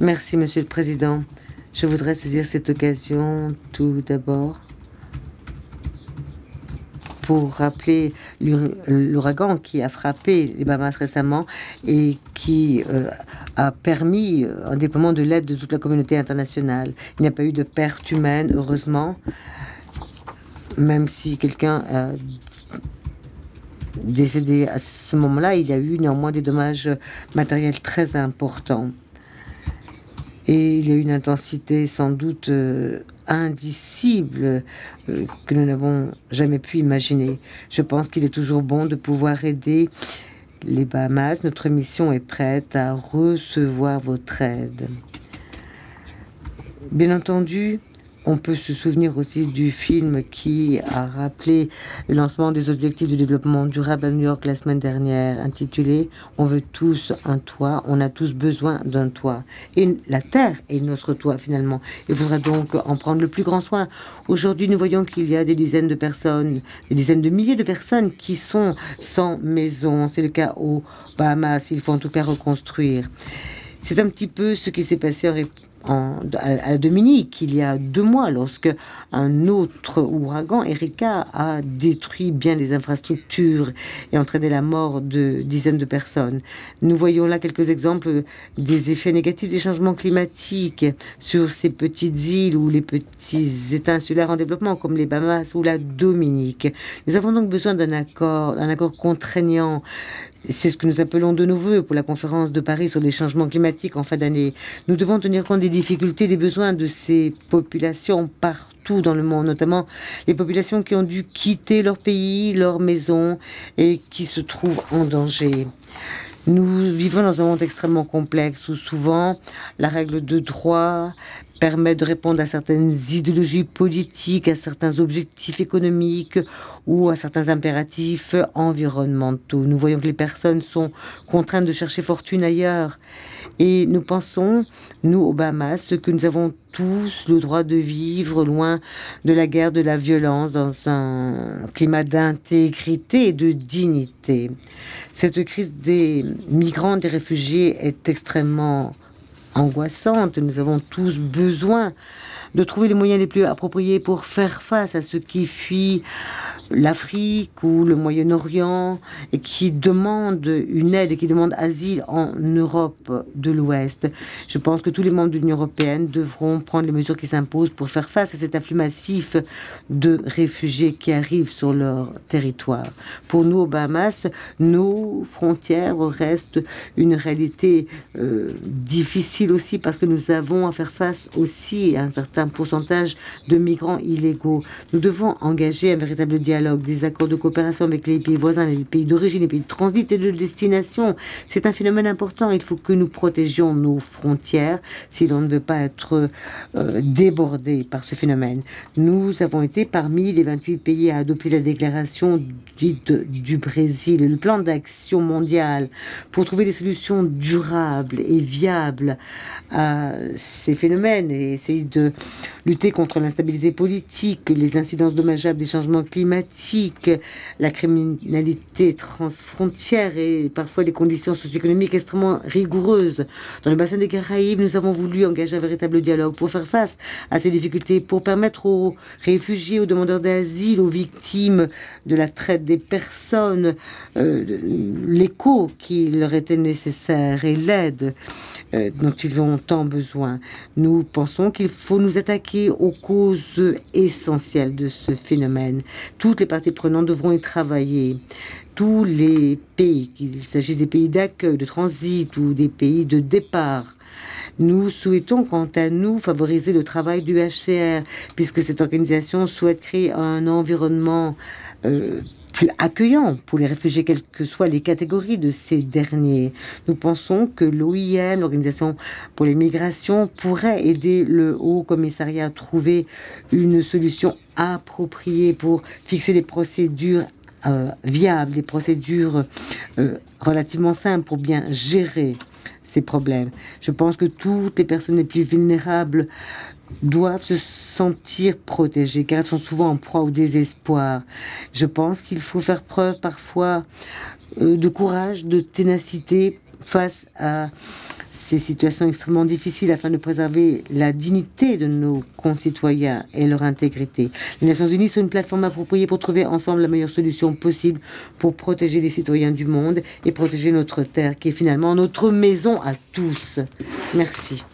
Merci, Monsieur le Président. Je voudrais saisir cette occasion tout d'abord pour rappeler l'ouragan qui a frappé les Bahamas récemment et qui a permis un déploiement de l'aide de toute la communauté internationale. Il n'y a pas eu de perte humaine, heureusement, même si quelqu'un a décédé à ce moment-là, il y a eu néanmoins des dommages matériels très importants. Et il y a une intensité sans doute indicible que nous n'avons jamais pu imaginer. Je pense qu'il est toujours bon de pouvoir aider les Bahamas. Notre mission est prête à recevoir votre aide. Bien entendu, on peut se souvenir aussi du film qui a rappelé le lancement des objectifs de développement durable à New York la semaine dernière, intitulé On veut tous un toit, on a tous besoin d'un toit. Et la Terre est notre toit finalement. Il faudra donc en prendre le plus grand soin. Aujourd'hui, nous voyons qu'il y a des dizaines de personnes, des dizaines de milliers de personnes qui sont sans maison. C'est le cas aux Bahamas. Il faut en tout cas reconstruire. C'est un petit peu ce qui s'est passé à Dominique il y a 2 mois lorsque un autre ouragan, Erika, a détruit bien des infrastructures et entraîné la mort de dizaines de personnes. Nous voyons là quelques exemples des effets négatifs des changements climatiques sur ces petites îles ou les petits États insulaires en développement comme les Bahamas ou la Dominique. Nous avons donc besoin d'un accord contraignant. C'est ce que nous appelons de nos voeux pour la conférence de Paris sur les changements climatiques en fin d'année. Nous devons tenir compte des difficultés, des besoins de ces populations partout dans le monde, notamment les populations qui ont dû quitter leur pays, leur maison et qui se trouvent en danger. Nous vivons dans un monde extrêmement complexe où souvent la règle de droit permet de répondre à certaines idéologies politiques, à certains objectifs économiques ou à certains impératifs environnementaux. Nous voyons que les personnes sont contraintes de chercher fortune ailleurs. Et nous pensons, nous, aux Bahamas, que nous avons tous le droit de vivre loin de la guerre, de la violence, dans un climat d'intégrité et de dignité. Cette crise des migrants, des réfugiés est extrêmement angoissante. Nous avons tous besoin de trouver les moyens les plus appropriés pour faire face à ceux qui fuient l'Afrique ou le Moyen-Orient et qui demandent une aide et qui demandent asile en Europe de l'Ouest. Je pense que tous les membres de l'Union européenne devront prendre les mesures qui s'imposent pour faire face à cet afflux massif de réfugiés qui arrivent sur leur territoire. Pour nous, aux Bahamas, nos frontières restent une réalité difficile aussi parce que nous avons à faire face aussi à un certain pourcentage de migrants illégaux. Nous devons engager un véritable dialogue, des accords de coopération avec les pays voisins, les pays d'origine, les pays de transit et de destination. C'est un phénomène important. Il faut que nous protégions nos frontières si l'on ne veut pas être débordé par ce phénomène. Nous avons été parmi les 28 pays à adopter la déclaration dite du Brésil, le plan d'action mondial pour trouver des solutions durables et viables à ces phénomènes et essayer de lutter contre l'instabilité politique, les incidences dommageables des changements climatiques, la criminalité transfrontière et parfois des conditions socio-économiques extrêmement rigoureuses. Dans le bassin des Caraïbes, nous avons voulu engager un véritable dialogue pour faire face à ces difficultés, pour permettre aux réfugiés, aux demandeurs d'asile, aux victimes de la traite des personnes, l'écho qui leur était nécessaire et l'aide dont ils ont tant besoin. Nous pensons qu'il faut nous attaquer aux causes essentielles de ce phénomène. Toutes les parties prenantes devront y travailler. Tous les pays, qu'il s'agisse des pays d'accueil, de transit ou des pays de départ. Nous souhaitons, quant à nous, favoriser le travail du HCR, puisque cette organisation souhaite créer un environnement plus accueillant pour les réfugiés, quelles que soient les catégories de ces derniers. Nous pensons que l'OIM, l'Organisation pour les migrations, pourrait aider le Haut Commissariat à trouver une solution appropriée pour fixer des procédures viables, des procédures relativement simples pour bien gérer ces problèmes. Je pense que toutes les personnes les plus vulnérables doivent se sentir protégées car elles sont souvent en proie au désespoir. Je pense qu'il faut faire preuve parfois de courage, de ténacité face à ces situations extrêmement difficiles afin de préserver la dignité de nos concitoyens et leur intégrité. Les Nations Unies sont une plateforme appropriée pour trouver ensemble la meilleure solution possible pour protéger les citoyens du monde et protéger notre terre, qui est finalement notre maison à tous. Merci.